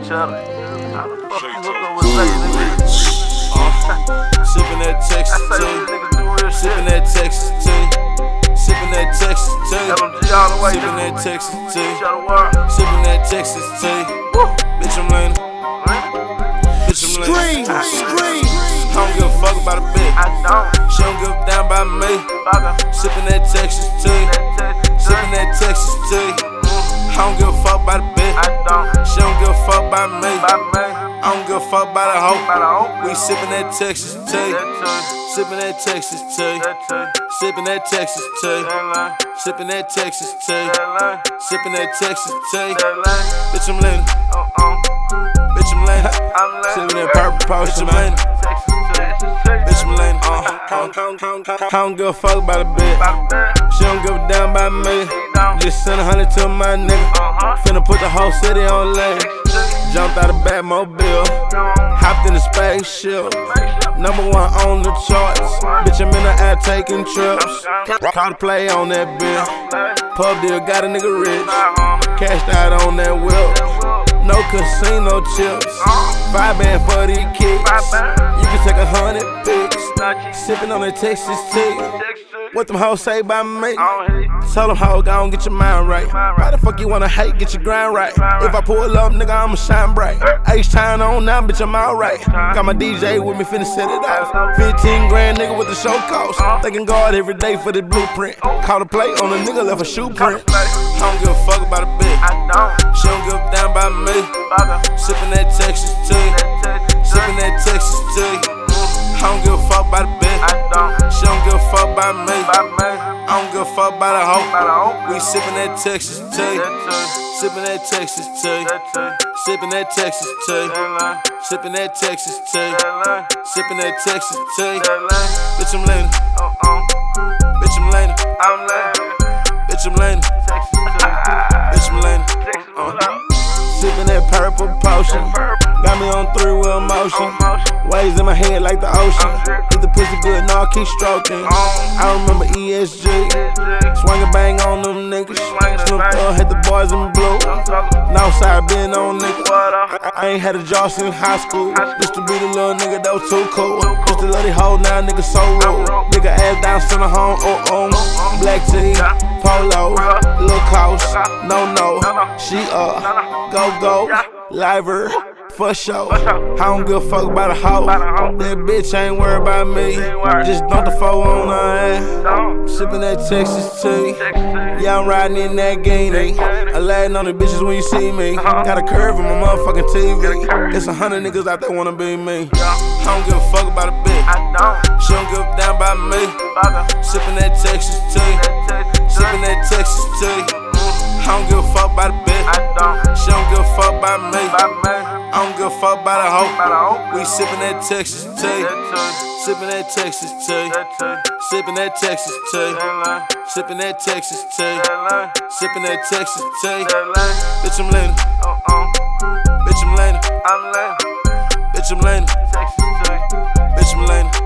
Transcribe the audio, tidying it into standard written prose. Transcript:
Sippin' that Texas tea. Sippin' that Texas tea. Sippin' that Texas tea. Sippin' that Texas tea. Sippin' that Texas tea. Bitch, I'm leanin'. Bitch, I'm leanin'. Scream. I don't give a fuck about a bitch. She don't give a damn about me. Sippin' that Texas tea. Sippin' that Texas tea. I don't give a fuck about a bitch. She don't give a fuck about me. I don't give a fuck about a hoe. We sippin' that Texas tea. Sippin' that Texas tea. Sippin' that Texas tea. Sippin' that Texas tea. Sippin' that Texas tea. Bitch, I'm leanin'. Bitch, I'm leanin'. Sippin' that purple potion, man. Bitch, I'm leanin'. I don't give a fuck about a bitch. She don't give a damn about me. Just send 100 to my nigga. Finna put the whole city on lane. Jumped out of Batmobile. Hopped in the spaceship. #1 on the charts. Bitch, I'm in the air taking trips. Caught a play on that bitch. Pub deal got a nigga rich. Cashed out on that whip. No casino chips. 5 band for these kicks. You can take 100 pics. Sippin' on that Texas tea. What them hoes say about me? Tell them hoes, go and get your mind right. Why the fuck you wanna hate? Get your grind right. If I pull up, nigga, I'ma shine bright. H-Time on now, bitch, I'm alright. Got my DJ with me, finna set it off. 15 grand, nigga, with the show cost. Thanking God every day for the blueprint. Caught a play on a nigga, left a shoe print. I don't give a fuck about a bitch. She don't give a damn about me. Sippin' that Texas tea. Sippin' that Texas tea. I don't give a fuck about a bitch. She don't give a fuck about me. I don't give a fuck about a hoe. We sippin' that Texas tea. Sippin' that Texas tea. Sippin' that Texas tea. Sippin' that Texas tea. Sippin' that Texas tea. Bitch, I'm leanin'. Bitch, I'm leanin'. Bitch, I'm leanin'. Bitch, I'm leanin'. Sippin' that purple potion. Got me on 3-wheel motion. Waves in my head like the ocean. Get the pussy good, no, I keep stroking. I remember ESG. Swing a bang on them niggas. Snoop Dogg had the boys in blue. Northside been on niggas. I ain't had a job since high school. Used to be the little nigga that was too cool. Used to love the hoe, now nigga so rude. Nigga ass down, send her home, Black tee, polo, Lil' Coast, no, she go, liver, for sure. I don't give a fuck about a hoe. That bitch ain't worried about me. Just dump the foe on her ass. Sippin' that Texas tea. Yeah, I'm riding in that Guinea. I latin on the bitches when you see me. Got a curve in my motherfucking TV. It's 100 niggas out there wanna be me. I don't give a fuck about a bitch. She don't give a damn about me. Sippin' that Texas tea. Sippin' that Texas tea. I don't give a fuck about a bitch. She don't give a fuck about me. I don't give a fuck about a hoe. We sippin' that Texas tea. Sippin' that Texas tea. Sippin' that Texas tea. Sippin' that Texas tea. Sippin' that Texas tea. Bitch, I'm leanin'. Bitch, I'm leanin'. Bitch, I'm leanin'. Bitch, I'm leanin'.